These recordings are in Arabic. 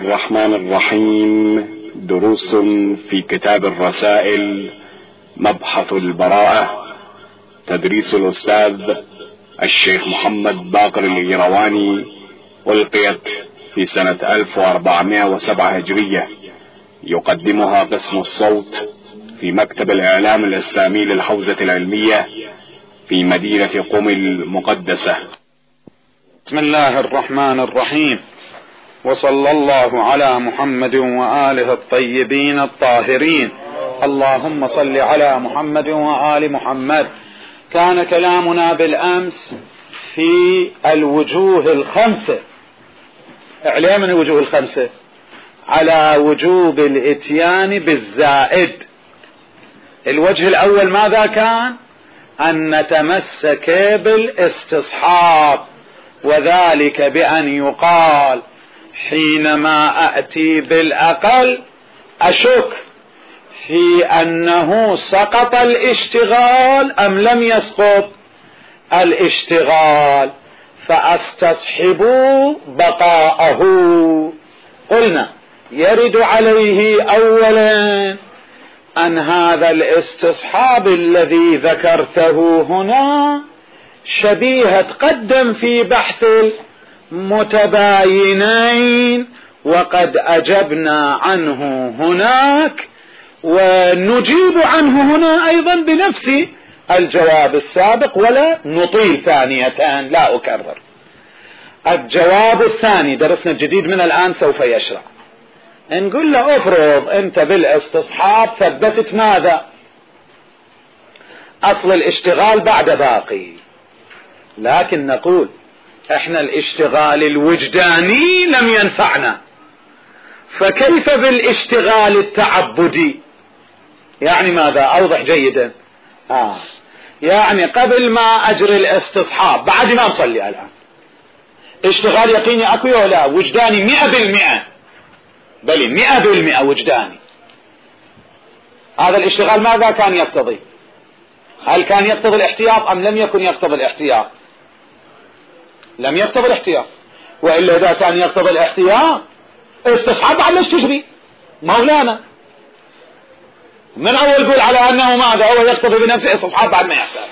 الرحمن الرحيم. دروس في كتاب الرسائل مبحث البراءة، تدريس الأستاذ الشيخ محمد باقر القيرواني، ألقيت في سنة 1407 هجرية. يقدمها قسم الصوت في مكتب الإعلام الإسلامي للحوزة العلمية في مدينة قم المقدسة. بسم الله الرحمن الرحيم، وصلى الله على محمد وآله الطيبين الطاهرين. اللهم صل على محمد وآل محمد. كان كلامنا بالأمس في الوجوه الخمسة. اعلام من الوجوه الخمسة على وجوب الاتيان بالزائد. الوجه الأول ماذا كان؟ أن نتمسك بالاستصحاب، وذلك بأن يقال حينما أأتي بالأقل أشك في أنه سقط الاشتغال أم لم يسقط الاشتغال، فأستصحب بقاءه. قلنا يرد عليه أولا أن هذا الاستصحاب الذي ذكرته هنا شبيه تقدم في بحث المتباينين، وقد أجبنا عنه هناك ونجيب عنه هنا أيضا بنفس الجواب السابق، ولا نطيل ثانية، لا أكرر. الجواب الثاني درسنا الجديد من الآن سوف يشرع. نقول له افرض أنت بالاستصحاب ثبتت ماذا؟ أصل الاشتغال بعد باقي، لكن نقول احنا الاشتغال الوجداني لم ينفعنا، فكيف بالاشتغال التعبدي؟ يعني ماذا؟ اوضح جيدا. يعني قبل ما اجري الاستصحاب بعد ما اصلي الان اشتغال يقيني اكو ولا وجداني 100%؟ بل 100% وجداني. هذا الاشتغال ماذا كان يقتضي؟ هل كان يقتضي الاحتياط ام لم يكن يقتضي الاحتياط؟ لم يقتضي الاحتياط، وإلا إذا كان يقتضي الاحتياط استصحاب بعد ليش تجري مولانا؟ من أول يقول على أنه ماذا هو يقتضي بنفسه استصحاب بعد ما يحتاج.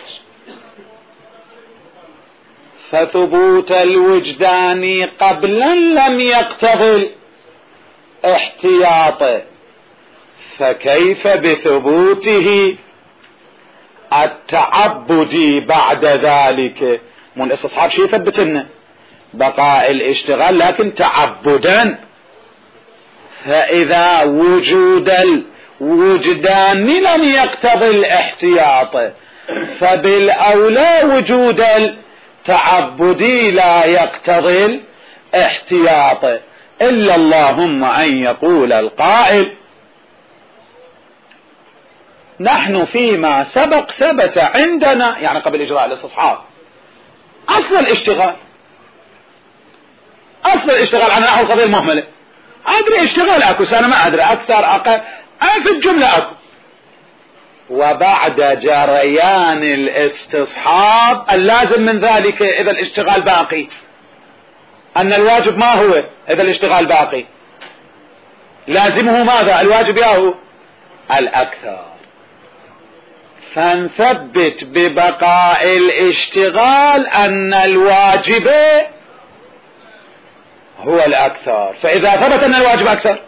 فثبوت الوجدان قبلا لم يقتضي الاحتياط، فكيف بثبوته التعبدي بعد ذلك؟ من الاستصحاب شيء يثبت لنا بقاء الاشتغال لكن تعبدا. فإذا وجود الوجدان لم يقتضي الاحتياط، فبالأولى وجود التعبدي لا يقتضي الاحتياط، إلا اللهم أن يقول القائل نحن فيما سبق ثبت عندنا، يعني قبل إجراء الاستصحاب، أصل الاشتغال عن نحو القضية المهملة. أدري اشتغال أكو، أنا ما أدري أكثر أقل في الجملة أكو. وبعد جريان الاستصحاب اللازم من ذلك إذا الاشتغال باقي أن الواجب ما هو؟ إذا الاشتغال باقي لازمه ماذا؟ الواجب ياهو الأكثر. فنثبت ببقاء الاشتغال أن الواجب هو الأكثر. فإذا ثبت أن الواجب أكثر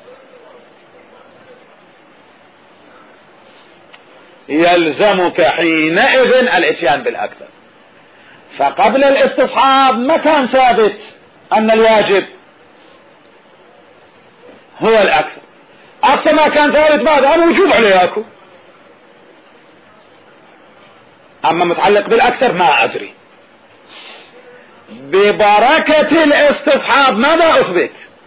يلزمك حينئذ الاتيان بالأكثر. فقبل الاستصحاب ما كان ثابت أن الواجب هو الأكثر، أقصى ما كان ثابت ماذا؟ أنا وجوب عليكم. أما متعلق بالأكثر ما أدري. ببركة الاستصحاب ماذا أثبت؟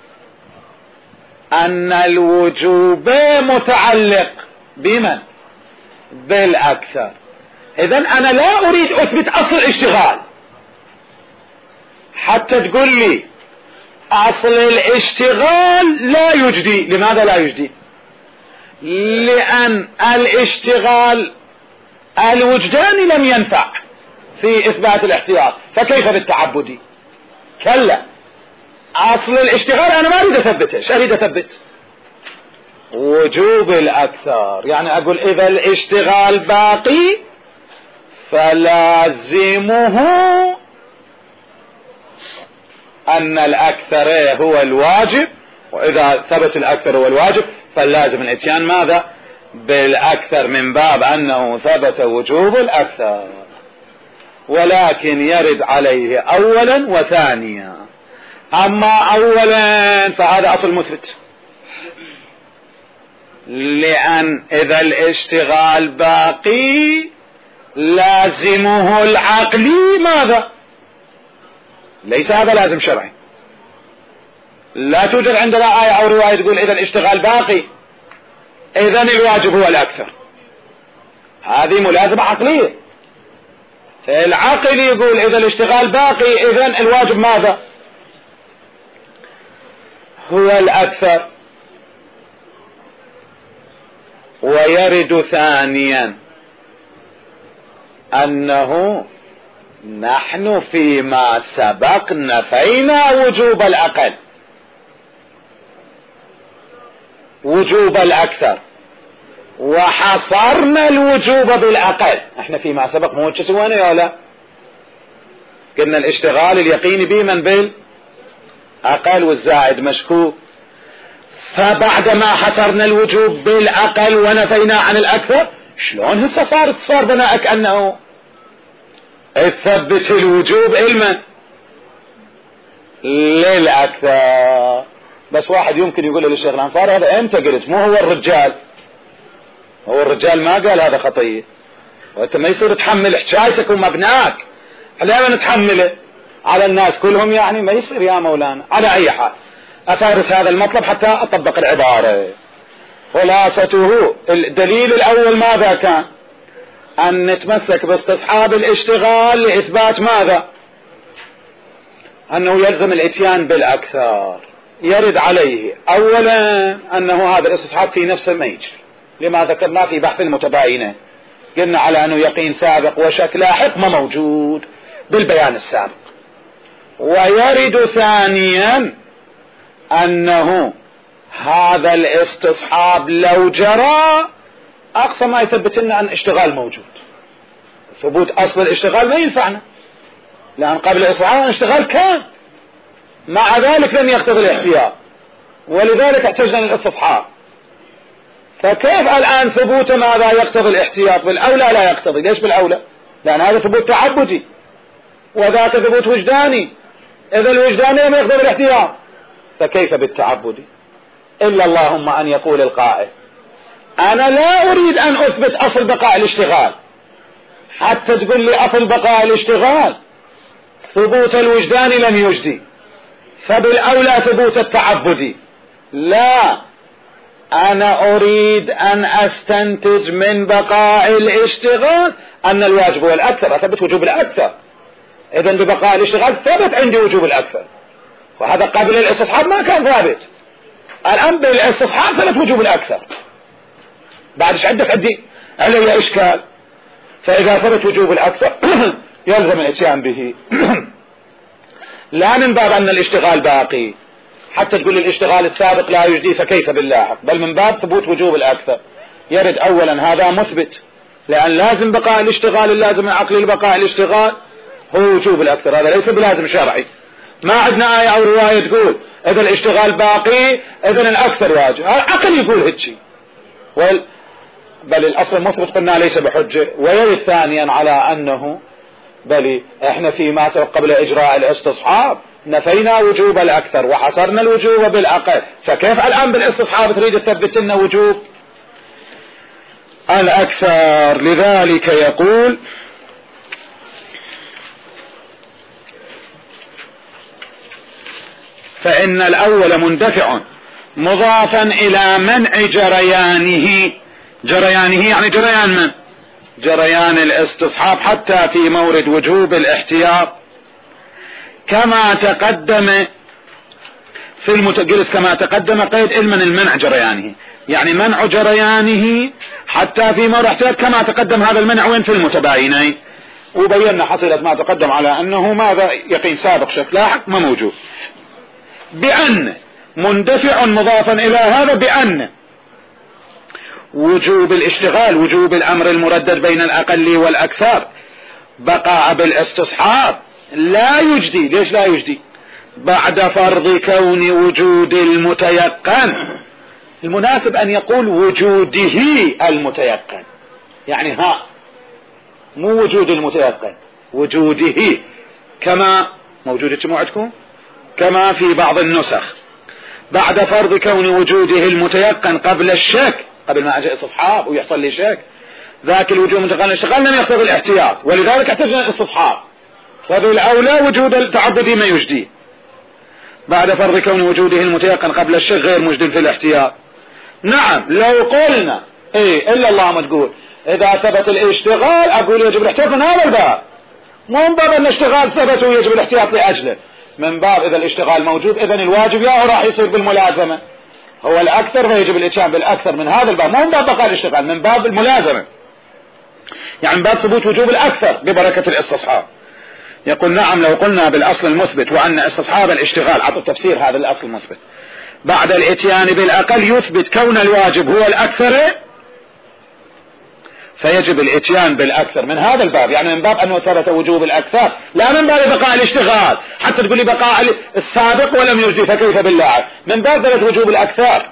أن الوجوب متعلق بمن؟ بالأكثر. إذن أنا لا أريد أثبت أصل الاشتغال حتى تقول لي أصل الاشتغال لا يجدي. لماذا لا يجدي؟ لأن الاشتغال الوجداني لم ينفع في إثبات الاحتياط، فكيف بالتعبدي؟ كلا، اصل الاشتغال انا ما اريد اثبته، ايش اريد اثبت؟ وجوب الاكثر. يعني اقول اذا الاشتغال باقي فلازمه ان الاكثر هو الواجب، واذا ثبت الاكثر هو الواجب فلازم الاتيان ماذا؟ بالاكثر، من باب انه ثبت وجوب الاكثر. ولكن يرد عليه اولا وثانيا. اما اولا فهذا اصل مثبت، لان اذا الاشتغال باقي لازمه العقلي ماذا؟ ليس هذا لازم شرعي. لا توجد عندنا آية او رواية تقول اذا الاشتغال باقي اذا الواجب هو الاكثر، هذه ملازمة عقلية. العقل يقول اذا الاشتغال باقي اذا الواجب ماذا؟ هو الاكثر. ويرد ثانيا انه نحن فيما سبق نفينا وجوب الاقل وجوب الاكثر وحصرنا الوجوب بالاقل. احنا فيما سبق مو سوينا يا لا؟ قلنا الاشتغال اليقيني به من بالاقل والزائد مشكوك، فبعدما حصرنا الوجوب بالاقل ونفينا عن الاكثر شلون هسه صار بناء كأنه اثبت الوجوب علما للاكثر. بس واحد يمكن يقول للشيخ الانصاري هذا امتى قلت؟ مو هو الرجال، هو الرجال ما قال هذا خطية، وانت ما يصير تحمل حكايتك ومبناك على من تحمله على الناس كلهم، يعني ما يصير يا مولانا. على اي حال افارس هذا المطلب حتى اطبق العبارة. خلاصته الدليل الاول ماذا كان؟ ان نتمسك باستصحاب الاشتغال لاثبات ماذا؟ انه يلزم الاتيان بالاكثر. يرد عليه اولا انه هذا الاستصحاب في نفسه ما يجري، لما ذكرنا في بحث المتباينة، قلنا على انه يقين سابق وشك لاحق ما موجود بالبيان السابق. ويرد ثانيا انه هذا الاستصحاب لو جرى اقصى ما يثبت لنا ان اشتغال موجود. ثبوت اصل الاشتغال ما ينفعنا، لان قبل الاستصحاب الاشتغال كان، مع ذلك لم يقتضي الاحتياط، ولذلك احتجنا للاستصحاب. فكيف الان ثبوت ماذا يقتضي الاحتياط؟ بالاولى لا يقتضي. ليش بالاولى؟ لان هذا ثبوت تعبدي وذاك ثبوت وجداني، اذا الوجداني لم يقتضي الاحتياط فكيف بالتعبدي؟ الا اللهم ان يقول القائل انا لا اريد ان اثبت اصل بقاء الاشتغال حتى تقول لي اصل بقاء الاشتغال ثبوت الوجداني لم يجدي فبالاولى ثبوت التعبدي. لا، انا اريد ان استنتج من بقاء الاشتغال ان الواجب هو الاكثر، اثبت وجوب الاكثر. اذا ببقاء الاشتغال ثبت عندي وجوب الاكثر، وهذا قبل الاستصحاب ما كان ثابت. الان بالاستصحاب ثبت وجوب الاكثر. بعد ايش عندي علي اشكال. فاذا ثبت وجوب الاكثر يلزم الاتيان به. لا من باب ان الاشتغال باقي حتى تقول الاشتغال السابق لا يجدي فكيف باللاحق، بل من باب ثبوت وجوب الاكثر. يرد اولا هذا مثبت، لان لازم بقاء الاشتغال، اللازم العقلي لبقاء الاشتغال هو وجوب الاكثر، هذا ليس بلازم شرعي. ما عندنا آية او رواية تقول اذا الاشتغال باقي اذا الاكثر واجب، العقل يقول هيك. بل الاصل مثبت قلنا ليس بحجة. ويرد ثانيا على انه بل احنا فيما سبق قبل اجراء الاستصحاب نفينا وجوب الاكثر وحصرنا الوجوب بالاقل، فكيف الان بالاستصحاب تريد تثبت لنا وجوب الاكثر؟ لذلك يقول فان الاول مندفع مضافا الى منع جريانه. جريانه يعني جريان من؟ جريان الاستصحاب حتى في مورد وجوب الاحتياط كما تقدم في المتقلس. كما تقدم قيد علما المنع جريانه، يعني منع جريانه حتى في مورد احتياط كما تقدم. هذا المنع وين؟ في المتباينين. وبينا حصيلة ما تقدم على انه ماذا؟ يقين سابق شك لاحق ما موجود. بأن مندفع مضافا إلى هذا بأن وجوب الاشتغال وجوب الأمر المردد بين الأقل والأكثر بقاء بالاستصحاب لا يجدي. ليش لا يجدي؟ بعد فرض كون وجود المتيقن. المناسب أن يقول وجوده المتيقن، يعني ها مو وجود المتيقن، وجوده، كما موجودة موعدكم كما في بعض النسخ بعد فرض كون وجوده المتيقن قبل الشك، قبل ما أجي استصحاب ويحصل لي شك. ذاك الوجود متيقن الاشتغال لم يقتضي الاحتياط، ولذلك احتجنا الاستصحاب، فبالأولى وجود التعبدي ما يجدي. بعد فرض كون وجوده المتيقن قبل الشك غير مجد في الاحتياط. نعم لو قلنا ايه الا الله ما تقول اذا ثبت الاشتغال اقول يجب الاحتياط من هذا الباب، مو من باب ان الاشتغال ثبت ويجب الاحتياط لاجله، من باب اذا الاشتغال موجود اذا الواجب يا راح يصير بالملازمة، هو الاكثر فيجب الاتيان بالاكثر من هذا الباب، مو من باب بقاء الاشتغال، من باب الملازمة، يعني من باب ثبوت وجوب الاكثر ببركة الاستصحاب. يقول نعم لو قلنا بالاصل المثبت وان استصحاب الاشتغال، عطوا تفسير هذا الاصل المثبت، بعد الاتيان بالاقل يثبت كون الواجب هو الاكثر فيجب الاتيان بالاكثر من هذا الباب، يعني من باب انه ثبت وجوب الاكثر، لا من باب بقاء الاشتغال. حتى تقول لي بقاء السابق ولم يجدي فكيف باللاعب، من باب ثبت وجوب الاكثر.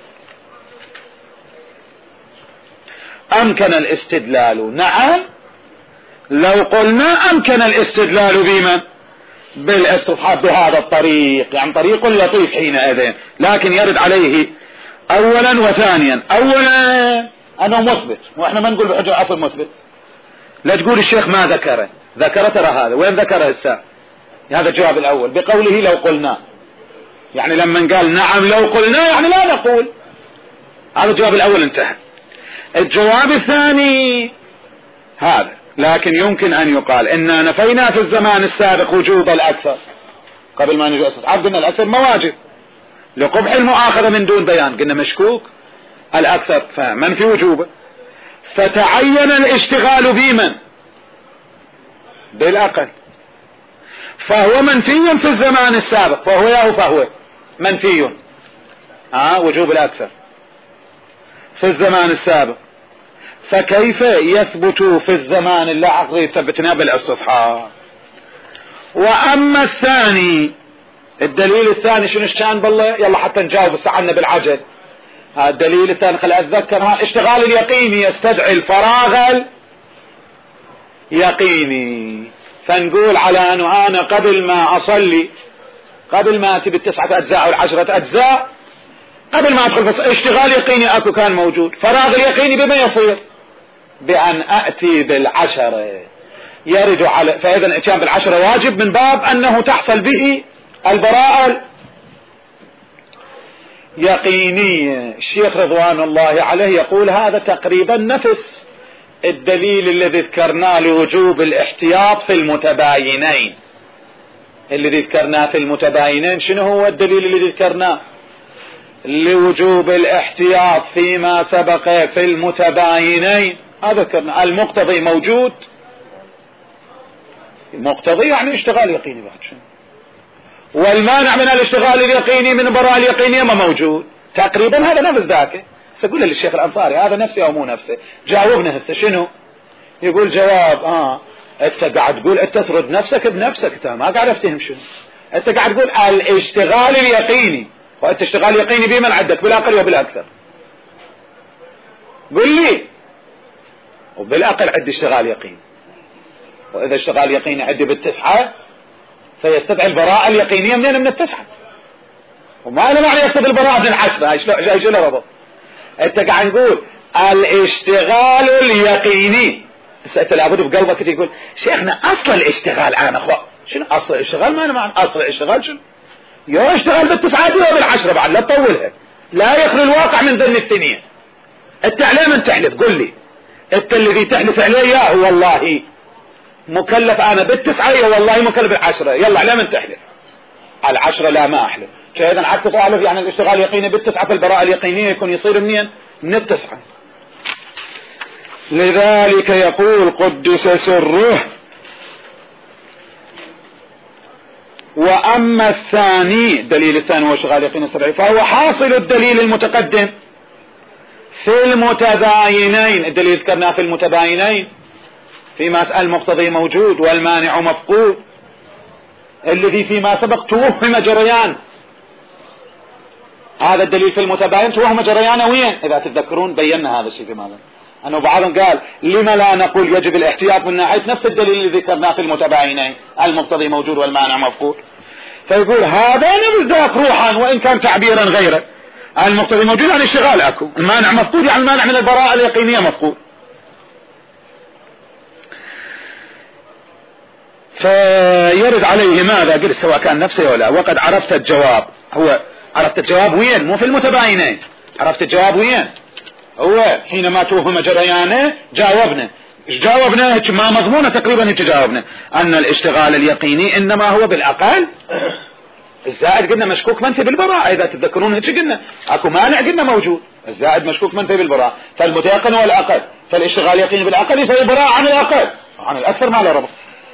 امكن الاستدلال، نعم لو قلنا امكن الاستدلال بمن؟ بالاستصحاب بهذا الطريق، يعني طريق لطيف حينئذ، لكن يرد عليه اولا وثانيا. اولا انه مثبت، واحنا ما نقول بحجة اصل مثبت، لا تقول الشيخ ما ذكر ترى هذا وين ذكره هسه، هذا الجواب الاول بقوله لو قلنا، يعني لما قال نعم لو قلنا يعني لا نقول، هذا الجواب الاول انتهى. الجواب الثاني هذا، لكن يمكن ان يقال اننا نفينا في الزمان السابق وجوب الاكثر قبل ما نجي استصحاب، قلنا الاكثر مواجب لقبح المؤاخذة من دون بيان، قلنا مشكوك الاكثر فمن في وجوبه، فتعين الاشتغال بمن؟ بالاقل، فهو منفي في الزمان السابق، فهو منفي وجوب الاكثر في الزمان السابق، فكيف يثبت في الزمان اللاحق ثبتنا بالاستصحاب؟ واما الثاني، الدليل الثاني شنو كان بالله؟ يلا حتى نجاوب استعنا بالعجل. الدليل الثاني خلي اتذكر، الاشتغال اليقيني يستدعي الفراغ اليقيني، فنقول على انه انا قبل ما اصلي، قبل ما اتي بالتسعة اجزاء والعشرة اجزاء، قبل ما ادخل اشتغال يقيني اكو كان موجود، فراغ اليقيني بما يصير؟ بان اتي بالعشرة، يرد على، فاذا الاتيان بالعشرة واجب من باب انه تحصل به البراءة يقينية. الشيخ رضوان الله عليه يقول هذا تقريبا نفس الدليل الذي ذكرناه لوجوب الاحتياط في المتباينين. الذي ذكرناه في المتباينين شنو هو الدليل الذي ذكرناه لوجوب الاحتياط فيما سبق في المتباينين؟ هذا ذكرنا المقتضي موجود، المقتضي يعني اشتغال يقيني بعد شنو، والمانع من الاشتغال اليقيني من البراءة اليقينية ما موجود. تقريبا هذا نفس ذاك. سأقول للشيخ الأنصاري هذا نفسي أو مو نفسه، جاوبنا هسه شنو؟ يقول جواب انت قاعد تقول انت ترد نفسك بنفسك، انت ما قاعد افتهم شنو انت قاعد تقول. الاشتغال اليقيني، وانت اشتغال يقيني بمن عندك؟ بالاقل وبالاكثر؟ قل لي. وبالاقل عندي اشتغال يقيني، واذا اشتغال يقيني عندي بالتسعة فيستدعي البراءة اليقينية منين؟ من التسعة. وما أنا معنى يقتضي البراءة من العشرة، هاي شنو ربط؟ أنت قاعد نقول الاشتغال اليقيني. أنت لابد بقلبك تقول شيخنا أصل الاشتغال أنا أخوة شنو أصل الاشتغال؟ ما أنا معنى أصل الاشتغال شنو؟ يا اشتغال بالتسعة دي وبالعشرة بعد، لا تطولها، لا يخلو الواقع من ذن الثنية. أنت على من تحلف؟ قل لي أنت الذي تحلف عليه يا هو والله مكلف انا بالتسعة والله مكلف بالعشرة، يلا على من تحلف؟ على العشرة لا ما احلف. فاذا حتى تعرف يعني الاشتغال يقيني بالتسعة في البراءة اليقينية يكون يصير منين؟ من التسعة. لذلك يقول قدس سره وأما الثاني الدليل الثاني هو اشتغال اليقين السرعي فهو حاصل الدليل المتقدم في المتباينين. الدليل ذكرناه في المتباينين فيما المقتضي موجود والمانع مفقود، الذي فيما سبق توهم جريان. هذا الدليل في المتباين توهم جريانه وين؟ إذا تتذكرون بينا هذا الشيء بماذا أنه بعضهم قال لما لا نقول يجب الاحتياط من ناحية نفس الدليل اللي ذكرناه في المتباينين المقتضي موجود والمانع مفقود. فيقول هذا مصداق روحا وإن كان تعبيرا غيره. المقتضي موجود يعني اشتغال اكو، المانع مفقود يعني المانع من البراءة اليقينية مفقود. فيرد عليه ماذا؟ قلت سواء كان نفسه ولا. وقد عرفت الجواب. هو عرفت الجواب وين؟ مو في المتباينين. عرفت الجواب وين؟ هو حينما توهم جريانه جاوبنا. ايش جاوبنا؟ ما مضمونه تقريبا هيك جاوبنا ان الاشتغال اليقيني انما هو بالاقل. الزائد قلنا مشكوك منفي بالبراءة، اذا تتذكرون هيك قلنا اكو مانع قلنا موجود، الزائد مشكوك منفي بالبراءة، فالمتيقن هو الاقل، فالاشتغال اليقيني بالاقل يسوي براءة عن الاقل، عن الاكثر ما له ربط.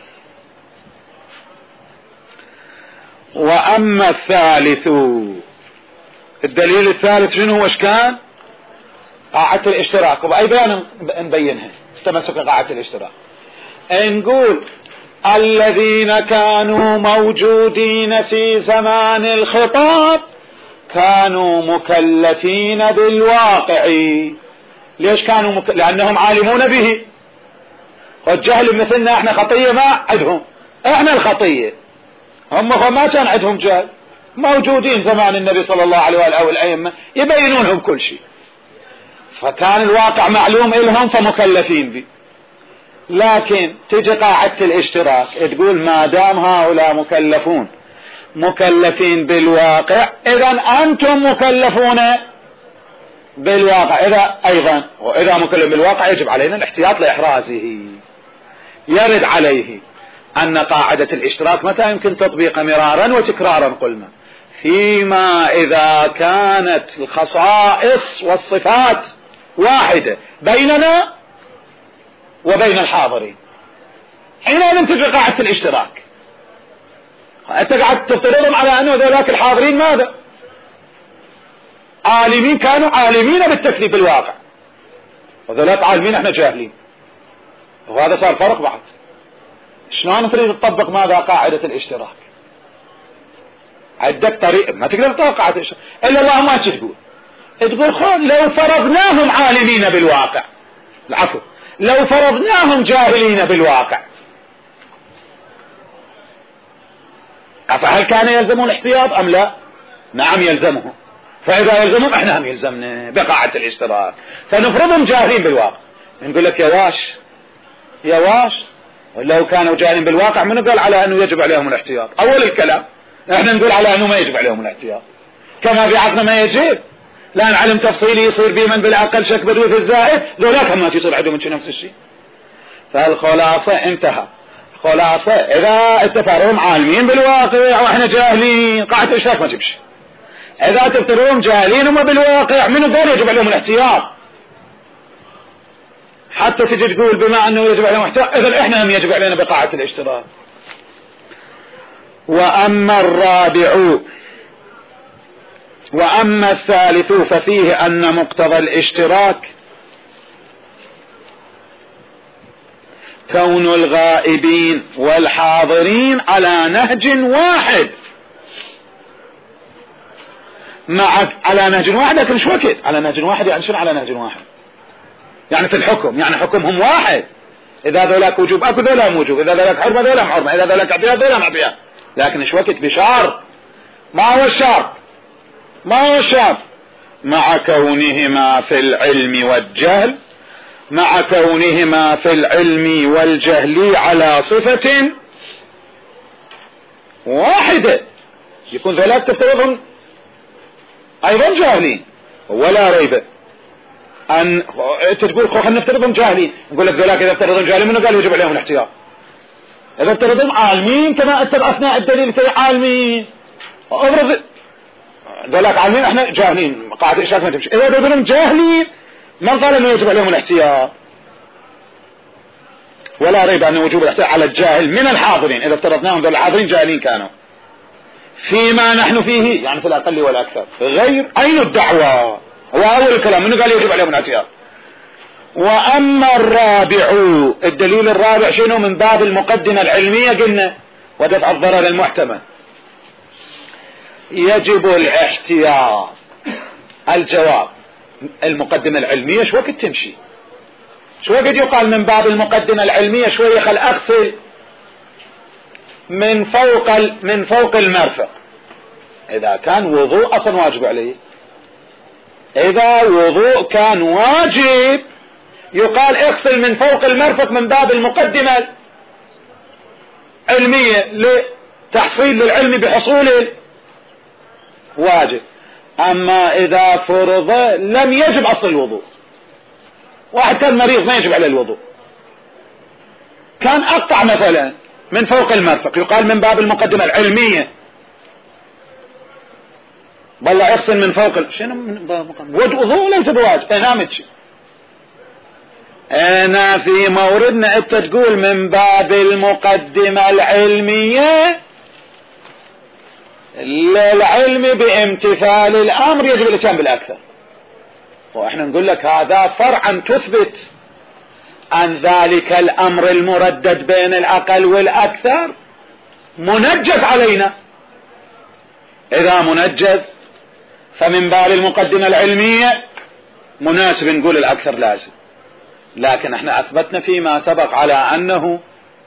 واما الثالث الدليل الثالث شنو هو؟ ايش كان؟ قاعدة الاشتراك. وبأي بيان نبينها تمسك قاعدة الاشتراك. نقول الذين كانوا موجودين في زمان الخطاب كانوا مكلفين بالواقع. ليش كانوا لأنهم عالمون به. والجهل مثلنا احنا خطية ما عندهم، احنا الخطية، هم ما كان عندهم جهل، موجودين زمان النبي صلى الله عليه وآله والأئمة يبينونهم كل شيء، فكان الواقع معلوم إلهم فمكلفين به. لكن تجي قاعدة الاشتراك تقول ما دام هؤلاء مكلفين بالواقع إذا أنتم مكلفون بالواقع، إذا أيضا وإذا مكلف بالواقع يجب علينا الاحتياط لإحرازه. يرد عليه أن قاعدة الاشتراك متى يمكن تطبيق مرارا وتكرارا؟ قلنا فيما إذا كانت الخصائص والصفات واحدة بيننا وبين الحاضرين، حينئذ تجي قاعدة الاشتراك. أنت قاعد تفترضهم على أنه ذلك الحاضرين ماذا؟ عالمين، كانوا عالمين بالتكليف بالواقع، وذلك عالمين احنا جاهلين، وهذا صار فرق بعد. شلون تريد تطبق ماذا؟ قاعدة الاشتراك. عندك طريق ما تقدر تطبق قاعدة الاشتراك إلا الله ما تقول خذ لو فرضناهم عالمين بالواقع، العفو، لو فرضناهم جاهلين بالواقع، فهل كان يلزمون الاحتياط أم لا؟ نعم يلزمهم. فإذا يلزمهم احنا هم يلزمنا بقاعدة الاشتراك، فنفرضهم جاهلين بالواقع. نقول لك يا واش لو كانوا جاهلين بالواقع من قال على أنه يجب عليهم الاحتياط؟ أول الكلام احنا نقول على أنه ما يجب عليهم الاحتياط، كما في عقلنا ما يجب، لأن علم تفصيلي يصير به من بالأقل شك بدوي في الزائد، ذولاك ما تصير عندهم نفس الشيء. فالخلاصة انتهى. خلاصة إذا اتفقهم عالمين بالواقع واحنا جاهلين قاعدة الاشتراك ما تمشي. إذا تفترضهم جاهلين وما بالواقع من دول يجب عليهم الاحتياط. حتى تجي تقول بما أنه يجب عليهم الاحتياط إذا احنا هم يجب علينا بقاعدة الاشتراك. وأما الثالث ففيه أن مقتضى الاشتراك كون الغائبين والحاضرين على نهج واحد، على نهج واحد، لكن شو وقت على نهج واحد؟ يعني شنو على نهج واحد؟ يعني في الحكم، يعني حكمهم واحد. إذا ذولاك وجوب أكو ذولا وجوب، إذا ذولاك حرمة ذولا حرمة، إذا ذولاك اعطيها ذولا معطيها، لكن شو وقت بشرط. ما هو الشرط؟ مع كونهما في العلم والجهل، مع كونهما في العلم والجهل على صفة واحدة، يكون ذلك تفترضهم أيضا جاهلين، ولا ريب أن تقول خلنا نفترضهم جاهلين. نقول لك ذلك إذا افترضهم جاهلين منه قال يجب عليهم الاحتياط. إذا افترضهم عالمين كما اتبع أثناء الدليل عالمين، أفرض ذلك عالمين احنا جاهلين قاعدة الإشراك ما تمشي. إذا افترضهم جاهلين من قال أنه يجب عليهم الاحتياط؟ ولا ريب أن وجوب الاحتياط على الجاهل من الحاضرين. إذا افترضناهم ذول الحاضرين جاهلين كانوا فيما نحن فيه يعني في الأقل والأكثر غير أين الدعوة؟ هو أول الكلام منه قال يجب عليهم الاعتياد. وأما الرابع، الدليل الرابع شنو؟ من باب المقدمة العلمية قلنا ودفع الضرر المحتمل. يجب الاحتياط. الجواب المقدمة العلمية شو وقت تمشي؟ شو وقت يقال من باب المقدمة العلمية شوية خل أغسل من فوق المرفق؟ إذا كان وضوء أصلا واجب عليه، إذا وضوء كان واجب يقال اغسل من فوق المرفق من باب المقدمة العلمية لتحصيل للعلم بحصول واجب. أما إذا فرض لم يجب أصل الوضوء، واحد كان مريض ما يجب عليه الوضوء، كان أقطع مثلا من فوق المرفق يقال من باب المقدمة العلمية بالله يغسل من فوق شنو من باب وضوء ليس بواجب. نامتش أنا في موردنا أنت تقول من باب المقدمة العلمية للعلم بامتثال الأمر يجب الاتيان بالأكثر، وإحنا نقول لك هذا فرعا تثبت عن ذلك الأمر المردد بين الأقل والأكثر منجز علينا. إذا منجز فمن باب المقدمة العلمية مناسب نقول الأكثر لازم، لكن احنا أثبتنا فيما سبق على أنه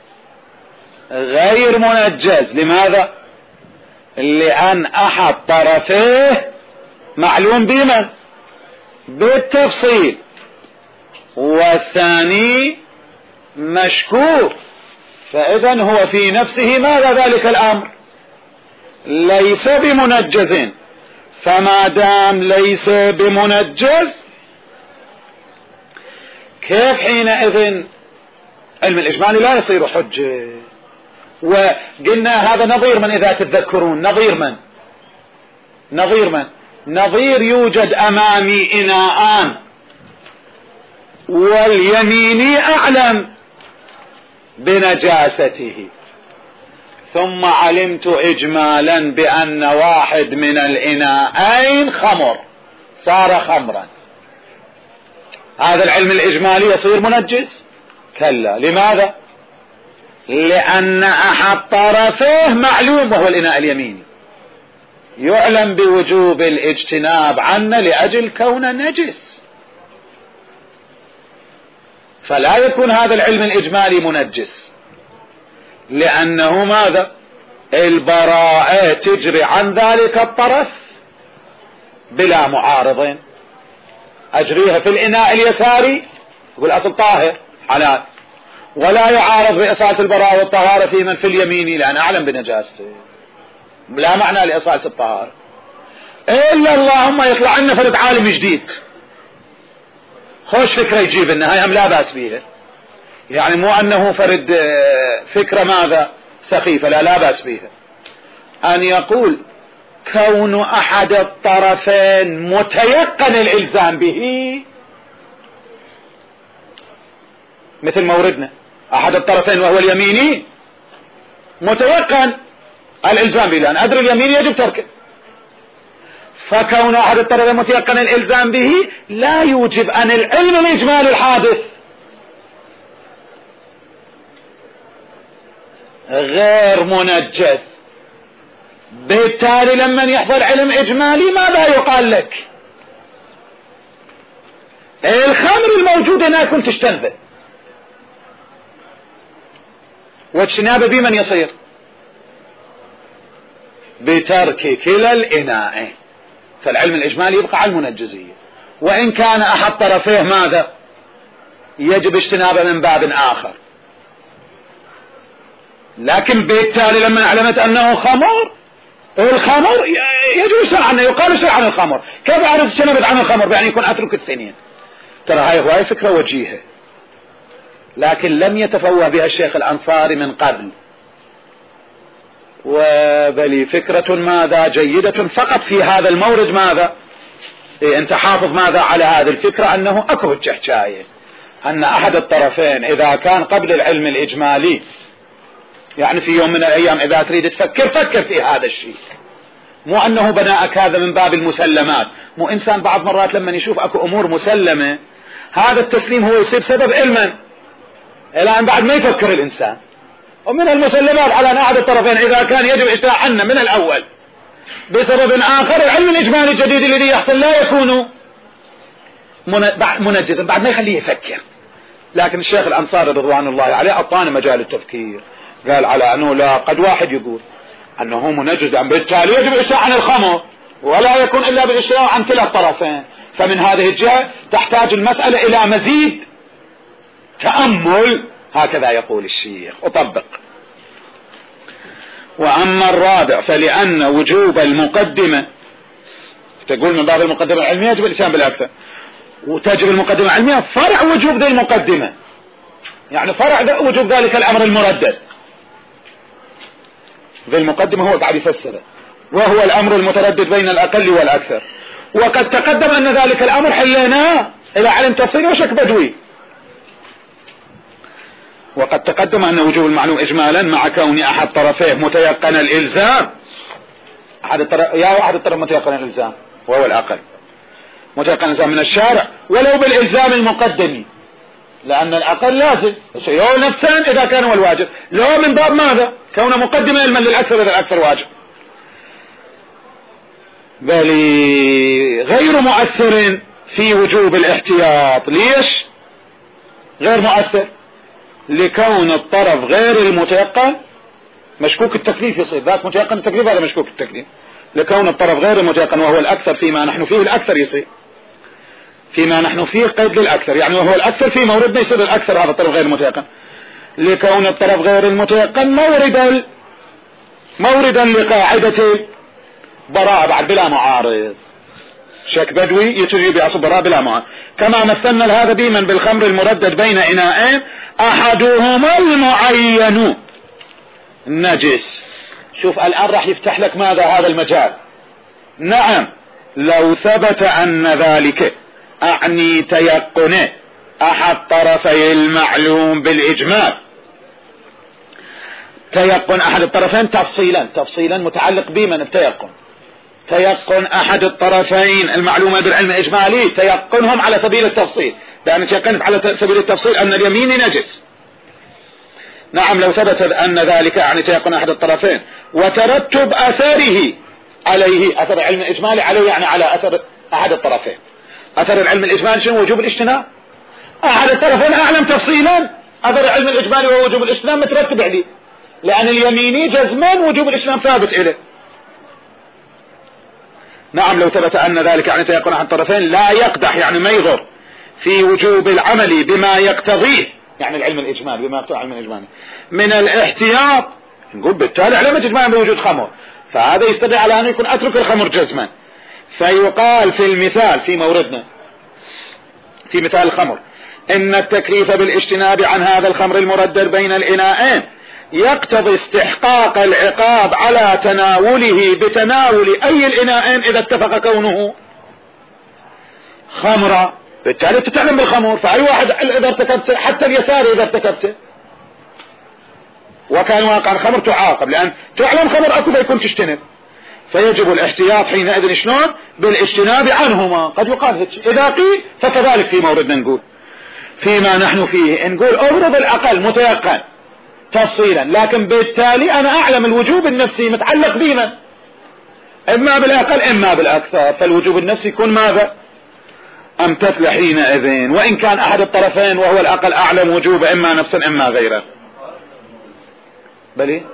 غير منجز. لماذا؟ لأن أحد طرفيه معلوم بمن بالتفصيل، والثاني مشكوك، فإذن هو في نفسه ماذا ذلك الأمر ليس بمنجز. فما دام ليس بمنجز كيف حينئذ علم الإجمالي لا يصير حجة؟ وقلنا هذا نظير من إذا تتذكرون، نظير من نظير يوجد أمامي إناءان واليميني أعلم بنجاسته، ثم علمت إجمالا بأن واحد من الإناءين خمر صار خمرا، هذا العلم الإجمالي يصير منجس؟ كلا. لماذا؟ لأن أحد طرفيه معلوم وهو الإناء اليميني، يعلم بوجوب الاجتناب عنه لأجل كونه نجس، فلا يكون هذا العلم الإجمالي منجس، لأنه ماذا؟ البراءة تجري عن ذلك الطرف بلا معارضين. أجريها في الإناء اليساري يقول أصل طاهر حلال، ولا يعارض بإصالة البراءة والطهارة في من في اليمين لأن أعلم بنجاسته، لا معنى لإصالة الطهارة إلا اللهم يطلع لنا فرد عالم جديد خوش فكرة يجيب لنا، هاي لا بأس بيها، يعني مو أنه فرد فكرة ماذا سخيفة، لا بأس بيها. أن يقول كون أحد الطرفين متيقن الإلزام به، مثل موردنا أحد الطرفين وهو اليميني متيقن الإلزام به، لأن أدري اليمين يجب تركه، فكون أحد الطرفين متيقن الإلزام به لا يوجب أن العلم الإجمالي الحادث غير منجز. بالتالي لما يحصل علم إجمالي ماذا يقال لك؟ الخمر الموجود هنا كنت تجتنبه، واجتنابه بمن يصير؟ بترك كلا الإناء، فالعلم الإجمالي يبقى على المنجزية، وإن كان أحد طرفيه ماذا يجب اجتنابه من باب آخر، لكن بالتالي لما علمت أنه خمر، الخمر يجب الشرع عنه، يقال الشرع عن الخمر، كيف أعرف اجتنبت عن الخمر؟ يعني يكون أترك الثانيين. ترى هاي فكرة وجيهة، لكن لم يتفوه بها الشيخ الأنصاري من قبل، وبل فكرة ماذا جيدة فقط في هذا المورد. ماذا انت حافظ ماذا على هذه الفكرة؟ أنه أكو الجحجاية أن أحد الطرفين إذا كان قبل العلم الإجمالي، يعني في يوم من الأيام إذا تريد تفكر فكر في هذا الشيء، مو أنه بناءك هذا من باب المسلمات. مو إنسان بعض مرات لما يشوف أكو أمور مسلمة هذا التسليم هو يصير سبب علما إلى أن بعد ما يفكر الإنسان. ومن المسلمات على أن أحد الطرفين إذا كان يجب إشراع عنه من الأول بسبب آخر، العلم الإجمالي الجديد الذي يحصل لا يكون منجزا، بعد ما يخليه يفكر. لكن الشيخ الأنصاري رضوان الله عليه أعطانا مجال التفكير، قال على أنه لا قد واحد يقول أنه منجز، بالتالي يجب الإشراع عن الخمر ولا يكون إلا بالإشراع عن كلا الطرفين. فمن هذه الجهة تحتاج المسألة إلى مزيد تأمل، هكذا يقول الشيخ. أطبق. وأما الرابع فلأن وجوب المقدمة، تقول من باب المقدمة العلمية يجب الإتيان بالأكثر، وتجب المقدمة العلمية فرع وجوب ذي المقدمة، يعني فرع وجوب ذلك الأمر المردد. ذي المقدمة هو قاعد يفسره، وهو الأمر المتردد بين الأقل والأكثر. وقد تقدم أن ذلك الأمر حليناه إلى علم تفصيلي وشك بدوي. وقد تقدم أن وجوب المعلوم إجمالا مع كون أحد طرفيه متيقن الإلزام، أحد الطرف متيقن الإلزام وهو الأقل، متيقن الإلزام من الشارع ولو بالإلزام المقدم، لأن الأقل لازم يو نفسا إذا كان هو الواجب، لو من باب ماذا؟ كونه مقدم علما للأكثر إذا الأكثر واجب، بل غير مؤثر في وجوب الاحتياط. ليش غير مؤثر؟ لكون الطرف غير المتيقن مشكوك التكليف، يصير ذاك متيقن التكليف هذا مشكوك التكليف. لكون الطرف غير المتيقن وهو الأكثر فيما نحن فيه الأكثر، يصير فيما نحن فيه قيد للأكثر، يعني وهو الأكثر في موردنا يصير الأكثر هذا الطرف غير المتيقن. لكون الطرف غير المتيقن موردا لقاعدة براءة بعد بلا معارض، شك بدوي يتجي بأصل براءة بلا معارض. كما مثلنا هذا ديما بالخمر المردد بين إناءين أحدهما المعين نجس. شوف الآن راح يفتح لك ماذا هذا المجال. نعم لو ثبت أن ذلك أعني تيقنه أحد طرفي المعلوم بالإجمال، تيقن أحد الطرفين تفصيلا متعلق بمن التيقن، تيقن أحد الطرفين المعلومة بالعلم الإجمالي تيقنهم على سبيل التفصيل، لأن تيقنت على سبيل التفصيل أن اليمين نجس. نعم لو ثبت أن ذلك يعني تيقن أحد الطرفين وترتب أثره عليه، أثر العلم الإجمالي عليه يعني على أثر أحد الطرفين. أثر العلم الإجمالي شنو؟ وجوب الاجتناب. أحد الطرفين أعلم تفصيلا، أثر العلم الإجمالي وهو وجوب الاجتناب مترتب عليه، لأن اليميني جزما وجوب الاجتناب ثابت إليه. نعم لو ثبت أن ذلك يعني تيقن أحد الطرفين لا يقدح يعني ما يضر في وجوب العمل بما يقتضيه، يعني العلم الإجمالي بما يقتضي العلم الإجمالي من الاحتياط. نقول بالتالي علم الإجمالي بوجود خمر، فهذا يستدعي على أن يكون أترك الخمر جزما. فيقال في المثال في موردنا في مثال الخمر إن التكليف بالاجتناب عن هذا الخمر المردد بين الإناءين يقتضي استحقاق العقاب على تناوله بتناول أي الإناءين إذا اتفق كونه خمرا، بالتالي تتعلم بالخمر. فأي واحد إذا ارتكبته حتى اليسار إذا ارتكبته وكان واقعا خمر تعاقب، لأن تعلم خمر أكو فيكون تجتنب، فيجب الاحتياط حينئذ شلون؟ بالاجتناب عنهما. قد يقال هيك، إذا قيل فكذلك في موردنا نقول فيما نحن فيه نقول أفرض الأقل متيقن تفصيلا، لكن بالتالي أنا أعلم الوجوب النفسي متعلق بما إما بالأقل إما بالأكثر، فالوجوب النفسي يكون ماذا؟ أمتثل حينئذ، وإن كان أحد الطرفين وهو الأقل أعلم وجوب إما نفسا إما غيره. بلي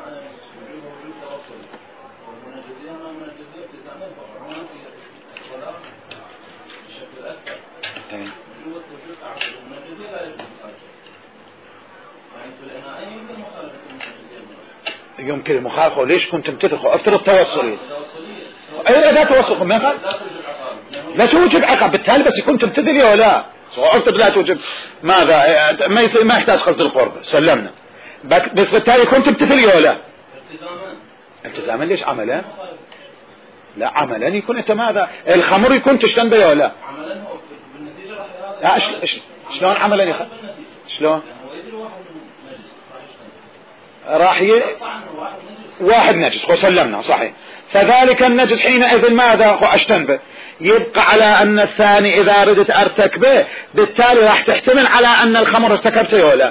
يمكن المخالفة. وليش كنت امتثل؟ افترض توصلي اي لا توصل ما قال لا توجب عقاب، بالتالي بس يكون تمتثل ولا لا. افترض لا توجب ماذا ما يصير، ما يحتاج قصد القرب سلمنا، بس بالتالي كنت تمتثل ولا لا؟ التزاما. ليش عملا؟ لا عملا يكون انت ماذا الخمر يكون تشتن به ولا لا؟ عملا هو بالنتيجه راح شلون عملا يا اخي؟ شلون راح واحد نجس وسلمنا صحيح، فذلك النجس حينئذ ماذا أجتنبه؟ يبقى على أن الثاني إذا ردت أرتكبه بالتالي راح تحتمل على أن الخمر ارتكبته ولا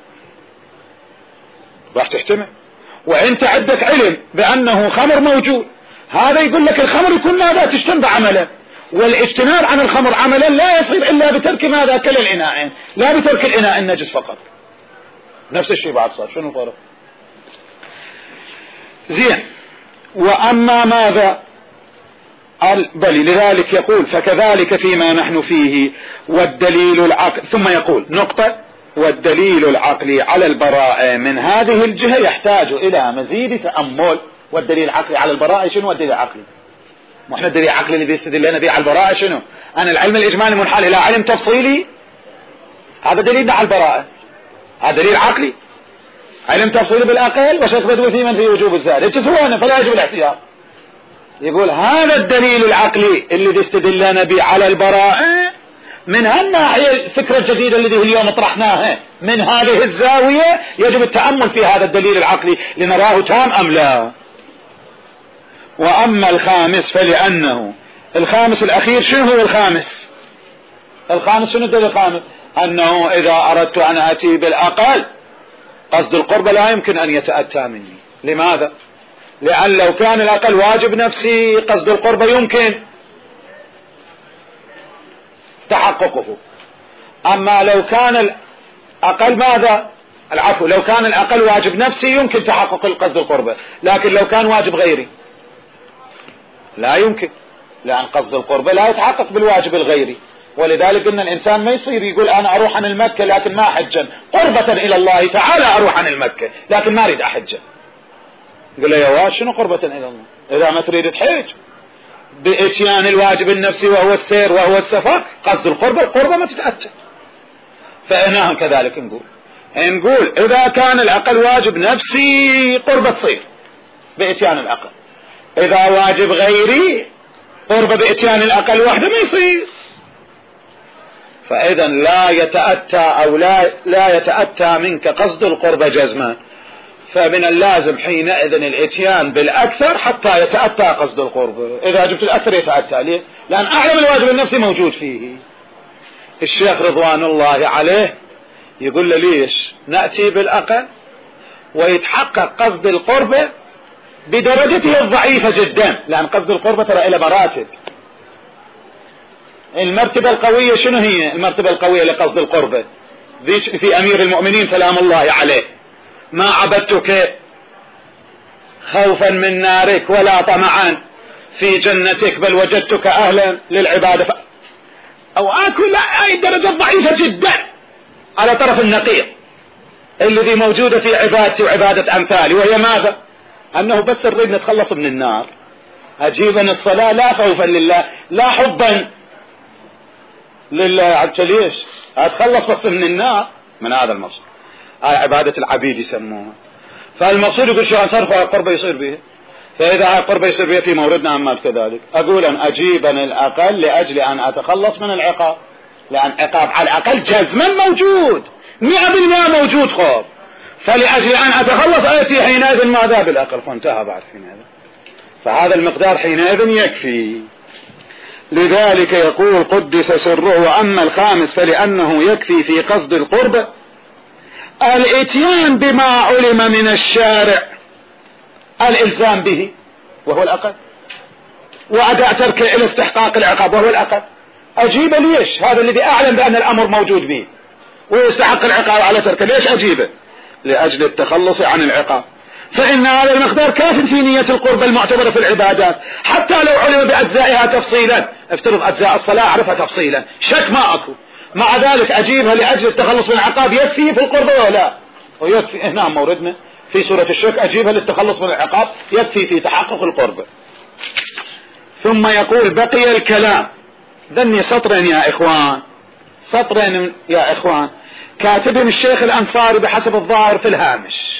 راح تحتمل، وانت عندك علم بأنه خمر موجود، هذا يقول لك الخمر يكون ماذا تجتنب عمله، والاجتناب عن الخمر عملا لا يصير إلا بترك ماذا كل الإناءين، لا بترك الإناء النجس فقط. نفس الشيء بعد صار، شنو الفرق؟ زين. وأما ماذا بل لذلك يقول فكذلك فيما نحن فيه والدليل العقل، ثم يقول نقطة والدليل العقلي على البراءة من هذه الجهة يحتاج إلى مزيد تأمل. والدليل العقلي على البراءة شنو؟ الدليل العقلي مو احنا الدليل العقلي اللي بيستدل لنا به على البراءة شنو؟ أنا العلم الإجمالي منحل إلى علم تفصيلي، هذا دليلنا على البراءة، هذا دليل عقلي. علم تفصيلي بالأقل وشك بدو في من في وجوب الزاد يتسوانا فلا يجب الاحتياط. يقول هذا الدليل العقلي اللي بيستدل لنا به على البراءة من هالناحية الفكرة الجديدة التي اليوم طرحناها من هذه الزاوية يجب التأمل في هذا الدليل العقلي لنراه تام أم لا. وأما الخامس فلأنه الخامس الأخير شنو هو الخامس؟ الخامس شنو الدليل الخامس؟ أنه إذا أردت أن أتي بالأقل قصد القرب لا يمكن أن يتأتى مني. لماذا؟ لأن لو كان الأقل واجب نفسي قصد القرب يمكن تحققه، أما لو كان الأقل ماذا؟ العفو، لو كان الأقل واجب نفسي يمكن تحقق القصد القرب، لكن لو كان واجب غيري لا يمكن، لأن قصد القرب لا يتحقق بالواجب الغيري. ولذلك قلنا الإنسان ما يصير يقول أنا أروح عن المكة لكن ما أحجا قربة إلى الله تعالى، أروح عن المكة لكن ما أريد أحجا. يقول له يا واش شنو قربة إلى الله؟ إذا ما تريد تحج بإتيان الواجب النفسي وهو السير وهو السفر قصد القربة ما تتأتى. فإنهم كذلك نقول إذا كان الأقل واجب نفسي قربة تصير بإتيان الأقل، إذا واجب غيري قربة بإتيان الأقل واحدة ما يصير. فإذا لا يتأتى أو لا يتأتى منك قصد القربة جزما، فمن اللازم حينئذ الاتيان بالأكثر حتى يتأتى قصد القربة. إذا جبت الأكثر يتأتى، ليه؟ لأن أعلم الواجب النفسي موجود فيه. الشيخ رضوان الله عليه يقول له ليش نأتي بالأقل ويتحقق قصد القربة بدرجته الضعيفة جدا، لأن قصد القربة ترى إلى مراتب. المرتبة القوية شنو هي؟ المرتبة القوية لقصد القربة في أمير المؤمنين سلام الله عليه: ما عبدتك خوفا من نارك ولا طمعا في جنتك بل وجدتك أهلا للعبادة أو أكل. أي درجة ضعيفة جدا على طرف النقيض الذي موجودة في عبادتي وعبادة أمثالي، وهي ماذا؟ أنه بس نريد نتخلص من النار، أجيبا الصلاة لا خوفا لله لا حبا لله، عبت ليش أتخلص بس من النار. من هذا المقصود عبادة العبيد يسموها. فالمقصود يقول شو صرف القربة يصير به، فإذا القربة يصير به في موردنا عمال كذلك أقول أن أجيبا الأقل لأجل أن أتخلص من العقاب، لأن عقاب على الأقل جزما موجود 100% موجود خوف، فلأجل أن أتخلص آتي حينئذ ماذا بالأقل، فانتهى بعد حينئذ، فهذا المقدار حينئذ يكفي. لذلك يقول قدس سره: وأما الخامس فلأنه يكفي في قصد القرب الاتيان بما علم من الشارع الالزام به وهو الأقل، وأداء تركه إلى استحقاق العقاب وهو الأقل. أجيب ليش؟ هذا الذي أعلم بأن الأمر موجود به ويستحق العقاب على تركه، ليش أجيبه؟ لأجل التخلص عن العقاب. فإن هذا المقدار كاف في نية القرب المعتبرة في العبادات، حتى لو علم بأجزائها تفصيلا. افترض أجزاء الصلاة أعرفها تفصيلا، شك ما أكو، مع ذلك أجيبها لأجل التخلص من العقاب، يكفي في القرب ولا لا؟ ويكفي هنا موردنا في سورة الشك، أجيبها للتخلص من العقاب، يكفي في تحقق القرب. ثم يقول: بقي الكلام. ذني سطرين يا إخوان، سطرين يا إخوان كاتبهم الشيخ الأنصاري بحسب الظاهر في الهامش،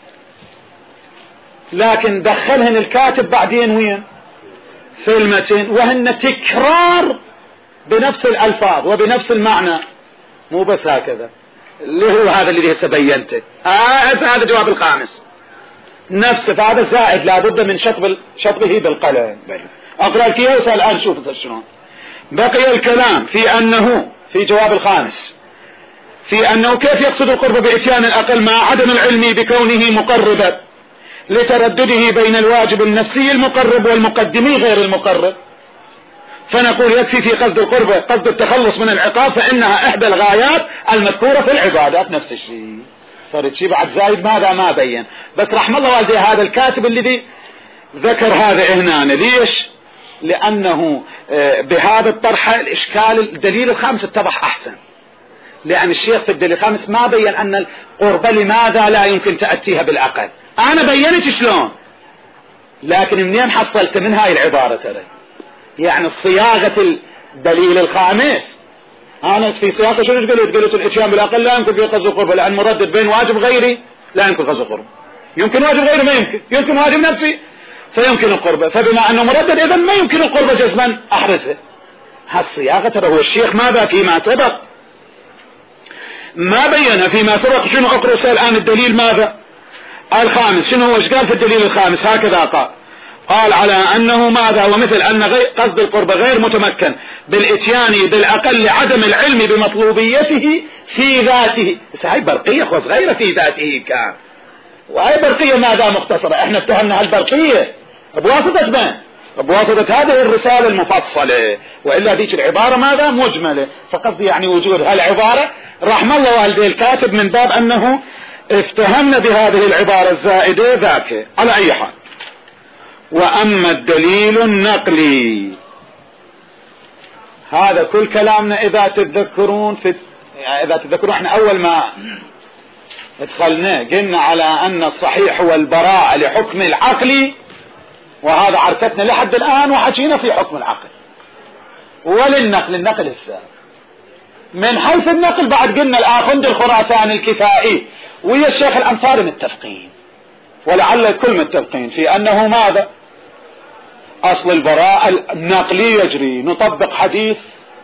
لكن دخلهن الكاتب بعدين وين في المتن، وهن تكرار بنفس الألفاظ وبنفس المعنى، مو بس هكذا اللي هو هذا اللي هسه بينته. هذا جواب الخامس. نفسه، فهذا زائد لابد من شطبه بالقلم. اقرأ لك اياه واسأل الان شوف شلون. بقي الكلام في انه في جواب الخامس في انه كيف يقصد القرب باتيان الاقل مع عدم العلم بكونه مقربا لتردده بين الواجب النفسي المقرب والمقدمي غير المقرب. فنقول يكفي في قصد القرب قصد التخلص من العقاب، فانها احدى الغايات المذكورة في العبادات. نفس الشيء فرد شيء بعد زايد ماذا ما بين، بس رحم الله والدي هذا الكاتب الذي ذكر هذا هنا. ليش؟ لانه بهذا الطرح الاشكال الدليل الخامس اتضح احسن، لان الشيخ في الدليل الخامس ما بين ان القرب لماذا لا يمكن تأتيها بالعقل. انا بينت شلون، لكن منين حصلت من هاي العبارة ترى، يعني صياغة الدليل الخامس انا في صياغة شنو قلت الاتيان بالعقل لا يمكن في قصد القرب، لان مردد بين واجب غيري لا يمكن قصد القرب، يمكن واجب غيري ما يمكن واجب نفسي فيمكن القرب، فبما انه مردد اذا ما يمكن القرب جزما احرزه. هالصياغة ترى هو الشيخ ماذا فيما سبق ما بينها فيما سبق. شنو اقرأ الان الدليل ماذا الخامس، شنو هو ايش قال في الدليل الخامس؟ هكذا قال على انه ماذا، ومثل ان قصد القرب غير متمكن بالاتيان بالاقل لعدم العلم بمطلوبيته في ذاته. بس هاي برقية خو صغيرة في ذاته كان، وهاي برقية ماذا مختصرة، احنا افتهمنا هالبرقية بواسطة من؟ بواسطة هذه الرسالة المفصلة، وإلا ذيك العبارة ماذا مجملة. فقصدي يعني وجود هالعبارة رحم الله والدي الكاتب من باب أنه افتهمنا بهذه العبارة الزائدة ذاك. على أي حال، وأما الدليل النقلي هذا كل كلامنا إذا تتذكرون إذا تتذكرون احنا أول ما ادخلنا قلنا على أن الصحيح هو البراءة لحكم العقل، وهذا عرفتنا لحد الآن وحكينا في حكم العقل. وللنقل النقل السابق من حيث النقل بعد قلنا الآخوندي الخراساني الكفائي ويا الشيخ الأنصاري متفقين، ولعل الكل متفقين في أنه ماذا أصل البراءة النقلي يجري. نطبق حديث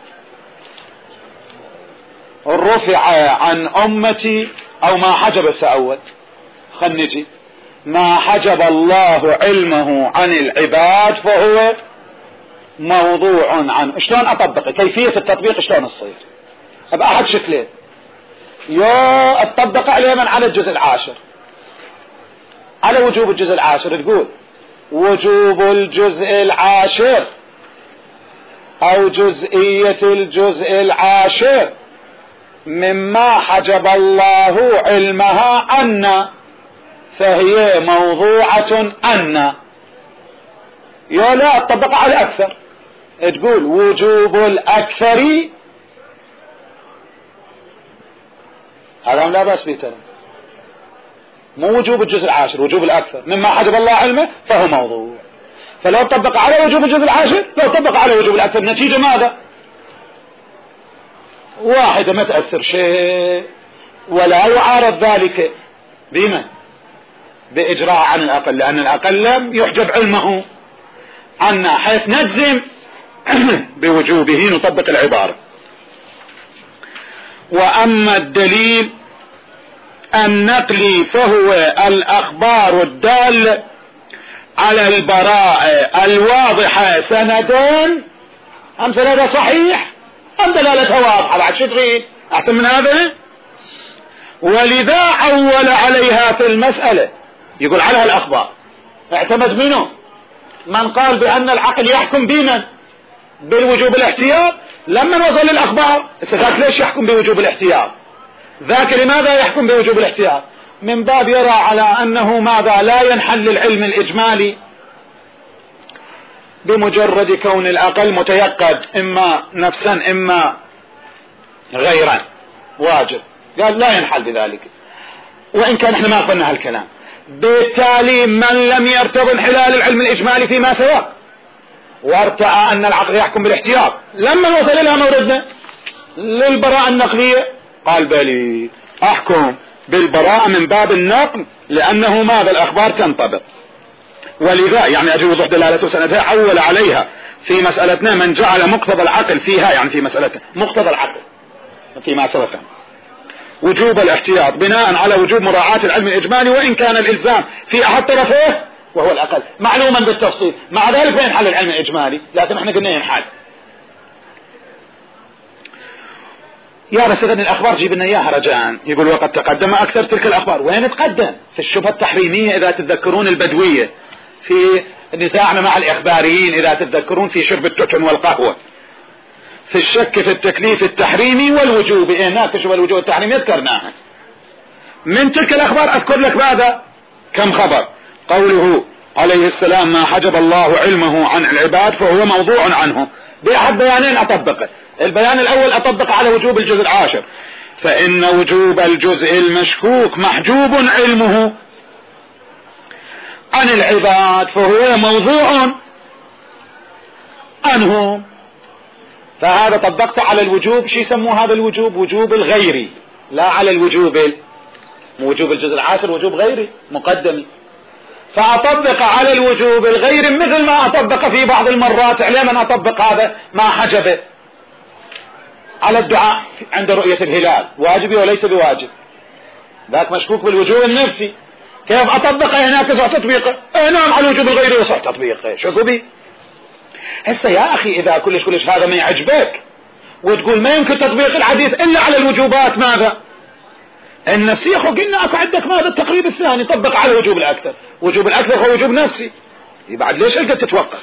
رفع عن أمتي أو ما حجب سأول خنجي ما حجب الله علمه عن العباد فهو موضوع عنه. شلون أطبقه؟ كيفية التطبيق شلون تصير؟ بأحد شكلين، يا أطبق عليه من على الجزء العاشر، على وجوب الجزء العاشر تقول وجوب الجزء العاشر أو جزئية الجزء العاشر مما حجب الله علمها عنا فهي موضوعة عنا. يا لا تطبق على الأكثر تقول وجوب الأكثر، هذا لا بأس به ترى، مو وجوب الجزء العاشر، وجوب الأكثر مما حجب الله علمه فهو موضوع. فلو طبق على وجوب الجزء العاشر لو طبق على وجوب الأكثر نتيجة ماذا؟ واحدة ما تأثر شيء، ولا يعارض ذلك بما بإجراء عن الأقل، لأن الأقل لم يحجب علمه عنا حيث نجزم بوجوبه نطبق العبارة. وأما الدليل النقلي فهو الأخبار الدالة على البراءة الواضحة سندين، أم سندها صحيح أم دلالتها واضحة، بعد شو تريد أحسن من هذا؟ ولذا عول عليها في المسألة، يقول عليها الأخبار اعتمد منه من قال بأن العقل يحكم بمن؟ بالوجوب الاحتياط. لما وصل للأخبار ذاك ليش يحكم بوجوب الاحتياط؟ ذاك لماذا يحكم بوجوب الاحتياط؟ من باب يرى على أنه ماذا لا ينحل العلم الإجمالي بمجرد كون الأقل متيقد إما نفسا إما غيرا واجب، قال لا ينحل بذلك، وإن كان احنا ما قلنا هالكلام. بالتالي من لم يرتضي انحلال العلم الإجمالي فيما سواء وارتأى أن العقل يحكم بالاحتياط، لما وصل إلى موردنا للبراءة النقلية قال بلي أحكم بالبراءة من باب النقل لأنه ماذا الأخبار تنطبق. ولذا يعني أجل وضوح دلالته سندها عول عليها في مسألتنا من جعل مقتضى العقل فيها، يعني في مسألتنا مقتضى العقل فيما سبق وجوب الاحتياط بناء على وجوب مراعاة العلم الإجمالي وإن كان الإلزام في أحد طرفيه وهو الأقل معلوما بالتفصيل. مع ذلك ما ينحل العلم الإجمالي، لكن احنا قلنا ينحل. يا بس إذن الأخبار جيب لنا إياها رجاء. يقول وقد تقدم أكثر تلك الأخبار. وين تقدم؟ في الشبهة التحريمية إذا تتذكرون البدوية، في نزاعنا مع الإخباريين إذا تتذكرون في شرب التتن والقهوة، في الشك في التكليف التحريمي والوجوب. ناقش والوجوب التحريمي ذكرناها. من تلك الأخبار أذكر لك بعد كم خبر. قوله عليه السلام ما حجب الله علمه عن العباد فهو موضوع عنه. بأحد بيانين أطبقه. البيان الأول أطبق على وجوب الجزء العاشر، فإن وجوب الجزء المشكوك محجوب علمه عن العباد فهو موضوع عنه. فهذا طبقت على الوجوب. شو يسموه هذا الوجوب؟ وجوب الغيري، لا على الوجوب وجوب الجزء العاشر وجوب غيري مقدمي. فأطبق على الوجوب الغيري مثل ما أطبق في بعض المرات. على من أطبق هذا ما حجبه على الدعاء عند رؤية الهلال، واجبي وليس بواجب، ذاك مشكوك بالوجوب النفسي. كيف أطبق هناك يصح تطبيقه؟ نعم على الوجوب الغيري يصح تطبيقه. شكو بي هسه يا أخي إذا كلش هذا ما يعجبك وتقول ما يمكن تطبيق الحديث إلا على الوجوبات ماذا النفسية، خو قلنا أكو عندك ماذا التقريب الثاني طبق على وجوب الأكثر. وجوب الأكثر هو وجوب نفسي، بعد ليش أنت تتوقف؟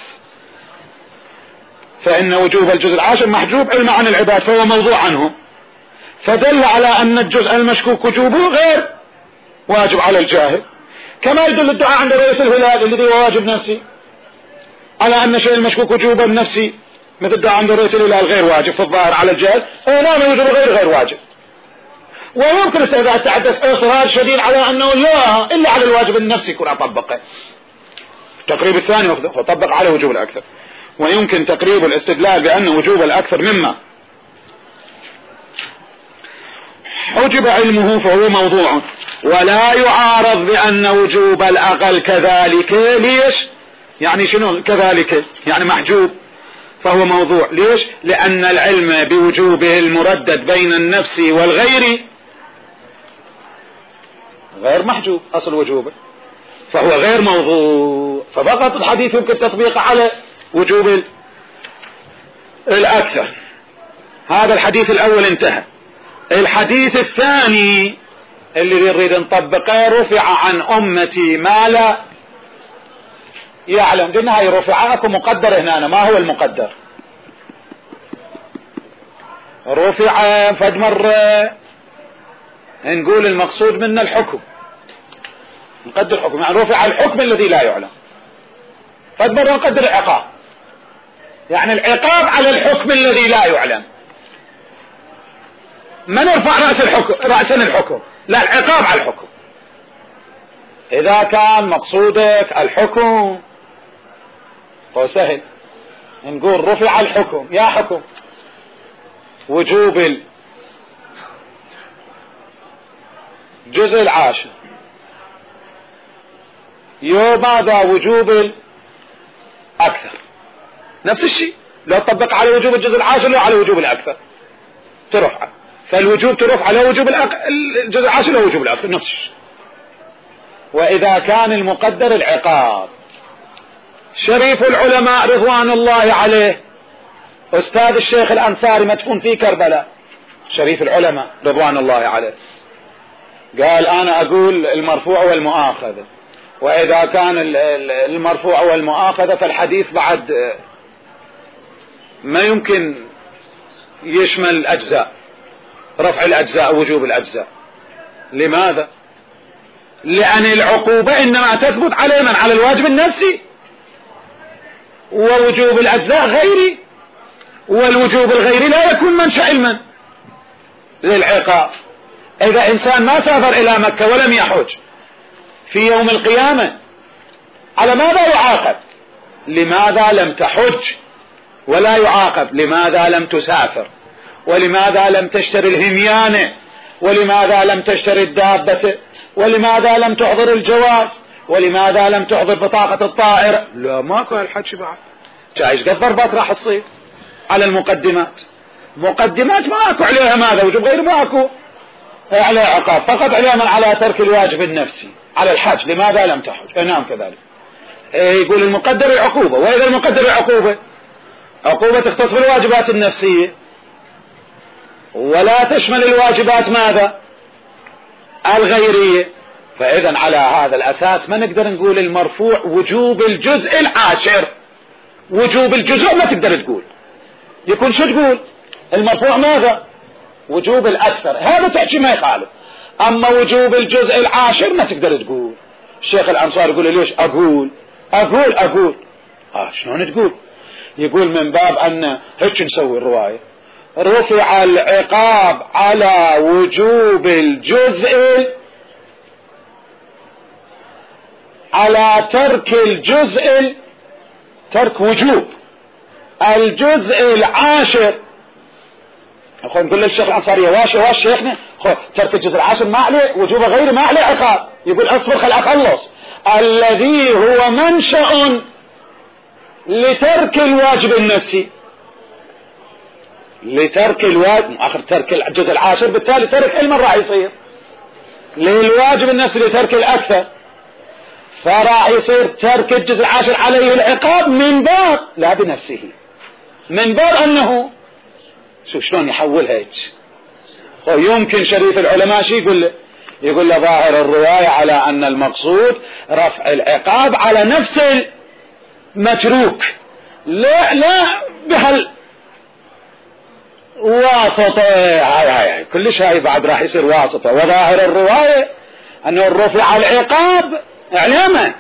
فإن وجوب الجزء العاشر محجوب علم عن العباد فهو موضوع عنهم. فدل على أن الجزء المشكوك وجوبه غير واجب على الجاهل، كما يدل الدعاء عند رؤية الهلال الذي هو واجب نفسي على أن شيء المشكوك وجوبا نفسي، مثل الدعاء عند رؤية الهلال غير واجب في الظاهر على الجاهل. نعم الوجوب غير واجب. ويمكن إذا تحدث إصرار شديد على أنه لا إلا على الواجب النفسي كنا أطبقه. التقريب الثاني فطبق على وجوب الأكثر. ويمكن تقريب الاستدلال بأن وجوب الأكثر مما حجب علمه فهو موضوع، ولا يعارض بأن وجوب الأقل كذلك. ليش؟ يعني شنو كذلك؟ يعني محجوب فهو موضوع. ليش؟ لأن العلم بوجوبه المردد بين النفس والغير غير محجوب أصل وجوبه، فهو غير موضوع. ففقط الحديث يمكن تطبيقه على وجوب الأكثر. هذا الحديث الأول انتهى. الحديث الثاني اللي نريد نطبقه رفع عن أمتي ما لا يعلم. قلنا هاي رفع اكو مقدر هنا. ما هو المقدر؟ رفع فد مرة نقول المقصود منا الحكم، نقدر الحكم، يعني رفع الحكم الذي لا يعلم. فد مرة نقدر العقاب، يعني العقاب على الحكم الذي لا يعلم. ما نرفع رأسا الحكم، لا العقاب على الحكم. إذا كان مقصودك الحكم فسهل نقول رفع الحكم. يا حكم وجوب الجزء العاشر، ماذا وجوب الأكثر. نفس الشيء لو طبق على وجوب الجزء العاشر لو على وجوب الأكثر ترفع. فالوجوب ترفع على وجوب الجزء العاشر لو وجوب الأكثر نفس الشيء. وإذا كان المقدر العقاب، شريف العلماء رضوان الله عليه أستاذ الشيخ الأنصاري مدفون في كربلاء، شريف العلماء رضوان الله عليه، قال أنا أقول المرفوع والمؤاخذة، وإذا كان المرفوع والمؤاخذة فالحديث بعد ما يمكن يشمل الأجزاء، رفع الأجزاء وجوب الأجزاء. لماذا؟ لأن العقوبة إنما تثبت على من؟ على الواجب النفسي، ووجوب الأجزاء غيري، والوجوب الغيري لا يكون منشأ علما للعقاب. إذا إنسان ما سافر إلى مكة ولم يحج في يوم القيامة على ماذا يعاقب؟ لماذا لم تحج؟ ولا يعاقب لماذا لم تسافر، ولماذا لم تشتري الهميانة، ولماذا لم تشتري الدابة، ولماذا لم تحضر الجواز، ولماذا لم تحضر بطاقة الطائرة. لا ماكو هالحكي بعد، جايش قد ضربات راح تصير على المقدمات. مقدمات ماكو عليها ماذا وجوب غير ماكو. على عقاب فقط علما على ترك الواجب النفسي. على الحج لماذا لم تحج؟ نعم كذلك. يقول المقدر العقوبة، وإذا المقدر العقوبة عقوبة تختص بالواجبات النفسية ولا تشمل الواجبات ماذا؟ الغيرية. فإذا على هذا الأساس ما نقدر نقول المرفوع وجوب الجزء العاشر. وجوب الجزء ما تقدر تقول، يكون شو تقول؟ المرفوع ماذا؟ وجوب الأكثر، هذا تحكي ما يخالف. أما وجوب الجزء العاشر ما تقدر تقول. الشيخ الأنصار يقول ليش أقول شلون تقول؟ يقول من باب أن هيك نسوي الرواية، رفع العقاب على وجوب الجزء، على ترك الجزء، ترك وجوب الجزء العاشر. أخوان نقول للشيخ الأنصاري واش شيخنا ترك الجزء العاشر ما عليه وجوب غيره، ما عليه عقاب. يقول اصبر خل أخلص. الذي هو منشأ لترك الواجب النفسي، لترك الواجب آخر ترك الجزء العاشر، بالتالي ترك علما راح يصير للواجب النفسي لترك الأكثر، فراح يصير ترك الجزء العاشر عليه العقاب من باب لا بنفسه، من باب أنه شلون يحولها هيك. يمكن شريف العلماء شي يقول له ظاهر الرواية على أن المقصود رفع العقاب على نفس المتروك، لا واسطة. هاي كل شيء بعد راح يصير واسطة. وظاهر الرواية أنه رفع العقاب اعلامه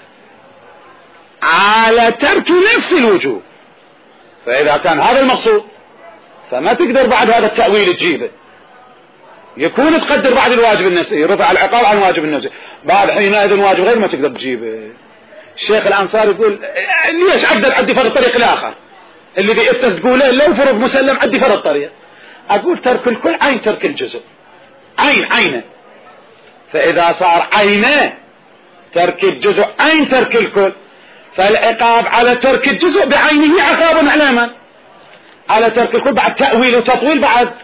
على ترك نفس الوجوب، فإذا كان هذا المقصود فما تقدر بعد هذا التأويل تجيبه، يكون تقدر بعد الواجب النفسي، رفع العقاب عن الواجب النفسي، بعد حينئذ واجب غير ما تقدر تجيبه. الشيخ الأنصار يقول ليش أقدر أدي فرض الطريق الآخر اللي تقوله لو فرض مسلم أدي فرض الطريق. أقول ترك الكل عين ترك الجزء، عينه، فإذا صار عينه ترك الجزء عين ترك الكل، فالعقاب على ترك الجزء بعينه عقاب على من؟ على ترك الكل بعد تأويل وتطويل،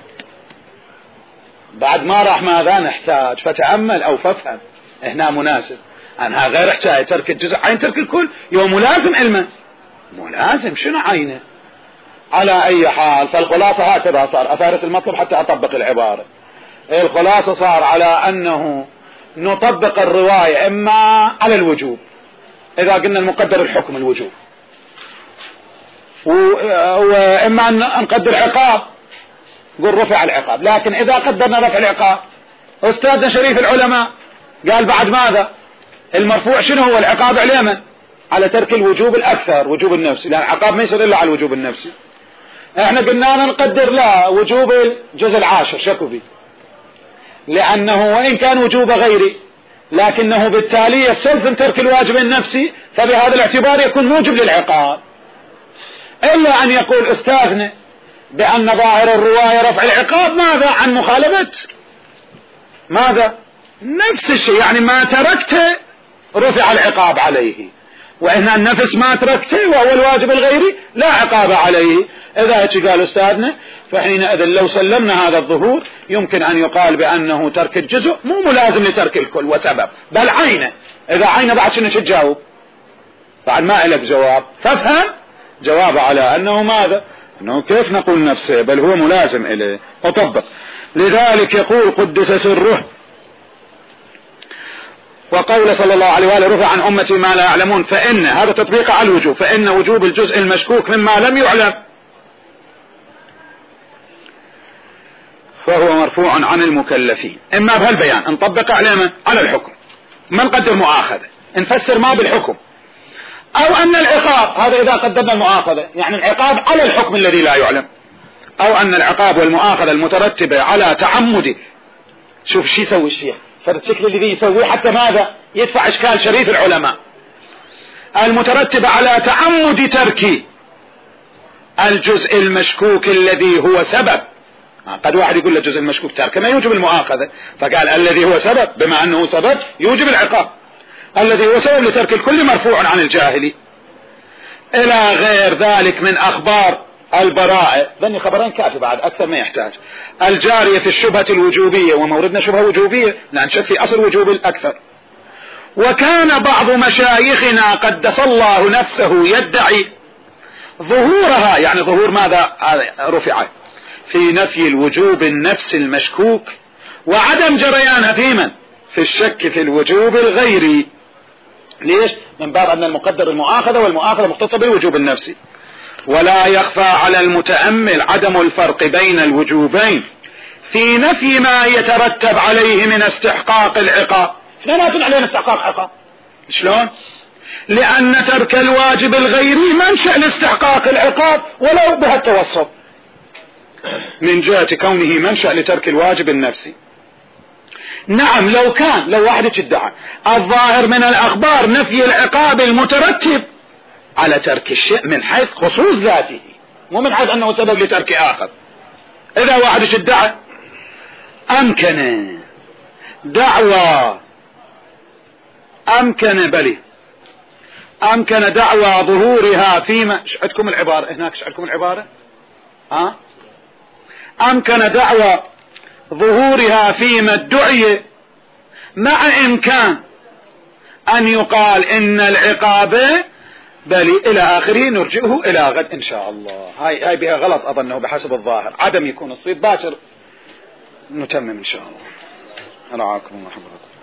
بعد ما راح ماذا نحتاج فتأمل أو فافهم هنا مناسب أنها غير احتاج ترك الجزء عين ترك الكل يوم ملازم علما ملازم شنو عينه. على أي حال فالخلاصة هكذا صار أفارس المطلب حتى أطبق العبارة. الخلاصة صار على أنه نطبق الرواية إما على الوجوب، إذا قلنا المقدر الحكم الوجوب، وإما أن نقدر عقاب قل رفع العقاب. لكن إذا قدرنا رفع العقاب أستاذنا شريف العلماء قال بعد ماذا المرفوع شنو هو العقاب على من؟ على ترك الوجوب الأكثر، وجوب النفسي، لأن العقاب ما يصير إلا على الوجوب النفسي. احنا قلنا نقدر لا وجوب الجزء العاشر شكو بي، لأنه وإن كان وجوب غيري لكنه بالتالي يستلزم ترك الواجب النفسي، فبهذا الاعتبار يكون موجب للعقاب. إلا أن يقول أستاذنا بأن ظاهر الرواية رفع العقاب ماذا عن مخالفة ماذا نفس الشيء، يعني ما تركته رفع العقاب عليه، وإن النفس ما تركته وهو الواجب الغيري لا عقاب عليه. إذا هيك قال أستاذنا فحينئذ لو سلمنا هذا الظهور يمكن أن يقال بأنه ترك الجزء مو ملازم لترك الكل وسبب، بل عينه. إذا عينه بعد شنو تجاوب؟ بعد ما إلك جواب، فافهم جواب على أنه ماذا؟ أنه كيف نقول نفسه بل هو ملازم إليه وطبق. لذلك يقول قدس سره وقول صلى الله عليه وآله رفع عن أمتي ما لا يعلمون، فإن هذا تطبيق على الوجوب، فإن وجوب الجزء المشكوك مما لم يعلم فهو مرفوع عن المكلفين. إما بهالبيان نطبق عليه على الحكم، ما نقدر مؤاخذة، نفسر ما بالحكم، أو أن العقاب هذا إذا قدرنا المؤاخذة يعني العقاب على الحكم الذي لا يعلم، أو أن العقاب والمؤاخذة المترتبة على تعمد. شوف شي يسوي الشيخ فالشكل الذي يسويه حتى ماذا يدفع إشكال شريف العلماء، المترتبة على تعمد ترك الجزء المشكوك الذي هو سبب. قد واحد يقول الجزء المشكوك ترك ما يوجب المؤاخذة، فقال الذي هو سبب بما أنه سبب يوجب العقاب، الذي هو سبب لترك الكل مرفوع عن الجاهل. إلى غير ذلك من أخبار البراءة، ذني خبرين كافي بعد أكثر ما يحتاج. الجارية في الشبهة الوجوبية، وموردنا شبهة وجوبية لأن شك في أصل وجوب الأكثر. وكان بعض مشايخنا قدس الله نفسه يدعي ظهورها، يعني ظهور ماذا رفع في نفي الوجوب النفس المشكوك، وعدم جريانها في من؟ في الشك في الوجوب الغيري. ليش؟ من باب أن المقدر المؤاخذة، والمؤاخذة مختصة بالوجوب النفسي. ولا يخفى على المتأمل عدم الفرق بين الوجوبين في نفي ما يترتب عليه من استحقاق العقاب. احنا ما علينا استحقاق عقاب، شلون؟ لأن ترك الواجب الغيري منشأ لاستحقاق العقاب ولو بهالتوسط، من جهة كونه منشأ لترك الواجب النفسي. نعم، لو واحد ادعى الظاهر من الأخبار نفي العقاب المترتب على ترك الشيء من حيث خصوص ذاته، مو من حيث أنه سبب لترك آخر. إذا واحد ادعى أمكن دعوى أمكن دعوى ظهورها فيما عندكم العبارة هناك، عندكم العبارة أمكن دعوى ظهورها فيما ادعي مع إمكان أن يقال إن العقاب بل إلى آخره، نرجئه إلى غد إن شاء الله. هاي بها غلط أظنه بحسب الظاهر، عدم يكون الصيد باكر. نتمم إن شاء الله. رعاكم الله حفظكم.